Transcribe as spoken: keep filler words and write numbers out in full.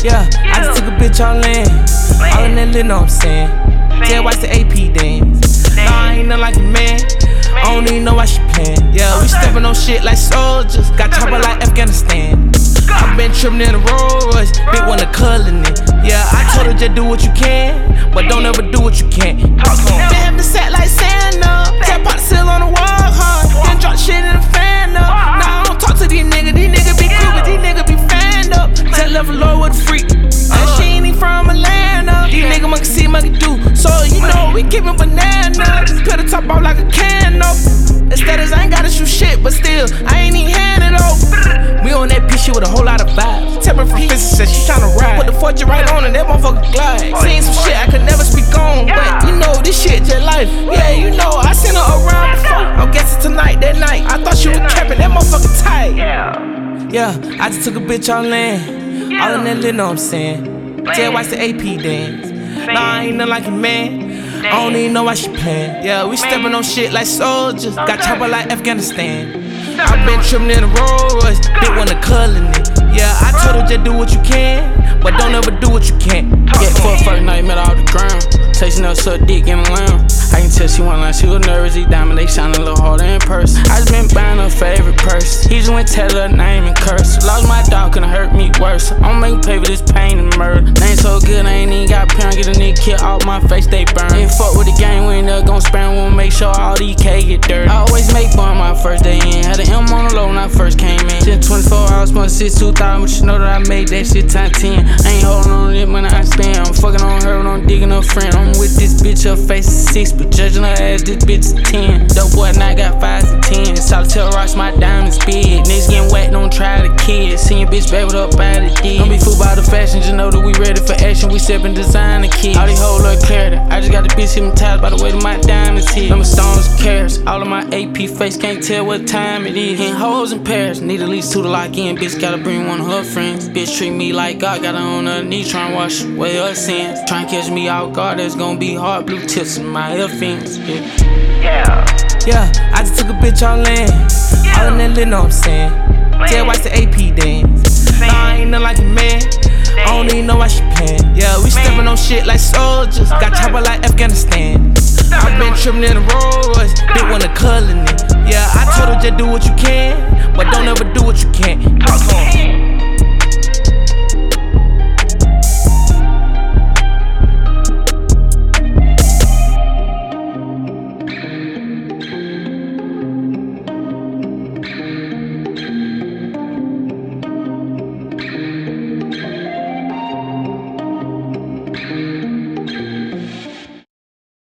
Yeah, I just took a bitch all in. All in that lit, know what I'm saying? Tell watch the A P dance. Nah, I ain't nothing like a man. I don't even know why she playin'. Yeah, we steppin' on shit like soldiers. Got chopper like Afghanistan. I been trippin' in the Rolls Royce, big one of cullin' it. Yeah, I told her just do what you can, but don't ever do what you can't. Damn, the set like Santa. Tap pot seal on the wall hard. Then drop shit in the fan up. Nah, I don't talk to these niggas. These niggas be cool, but these niggas be fanned up. Tell level low with a freak. And she ain't even from Atlanta. These niggas monkey see, monkey do. So you know we keepin' bananas. Cut the top off like a can up. Instead of I ain't gotta shoot shit, but still I ain't even hand it over. We on that bitch shit with a whole lot of vibes. Temper from Fist said she tryna ride. Put the fortune right on and that motherfucker glide. Seen some shit I could never speak on, but you know this shit just life. Yeah, you know I seen her around before. I'm guessing tonight, that night. I thought she was capping that motherfucker tight. Yeah, I just took a bitch all in. All in that lit, know what I'm saying? Tell watch the A P dance. Nah, I ain't nothing like a man. I don't even know why she playin'. Yeah, we steppin' on shit like soldiers. Got chopper like Afghanistan. I been trippin' in the Rolls Royce, big one of cullin' it. Yeah, I told her just do what you can, but don't ever do what you can't. Yeah, for a first night, met all the ground. Tasting up suck dick in the lounge. I can tell she wasn't like she was nervous. These diamonds, they shine a little harder in person. I just been buying her favorite purse. He just went tell her name and curse. Lost my dog, couldn't hurt me worse. I'm making pay for this pain and murder. They ain't so good, I ain't even got pound. Get a nigga killed off my face, they burn. Ain't fuck with the game, we ain't never gon' spam. Wanna make sure all these K get dirty. I always make fun my first day in. Had an M on the low when I first came in. Just twenty-four hours, spent six two thousand, but you know that I made that shit times ten. I ain't holding on to it when I stand. I'm fucking on her when I'm digging her friend. I'm with this bitch, her face is six, but judging her ass, this bitch is ten. Dope boy, now I got fives and tens. Solitaire rocks, my diamonds big. Niggas getting wet, don't try the kids. Seeing bitch back with her body dead. Don't be fooled by the fashion, just know that we ready for action. We steppin' design the kids. All these hoes look clarity. I just got the bitch hypnotized by the way that my diamonds hit. Them stones carats. All of my A P face can't tell what time it is. Hitting hoes in Paris, need at least two to lock in. Bitch gotta bring one of her friends. Bitch treat me like God, got her on her knee, tryna wash away her sins. Tryna catch me off guard, that's gonna be hard. Blue tips in my earphones. Yeah. Yeah, I just took a bitch all in. All in that lit, know what I'm saying? Tell watch the A P dance. Nah, I ain't nothing like a man. I don't even know why she playin'. Yeah, we steppin' on shit like soldiers. Got chopper like Afghanistan. I been trippin' in the Rolls Royce, big one of cullin' it. Yeah, I told her just do what you can, but don't ever do what you can't.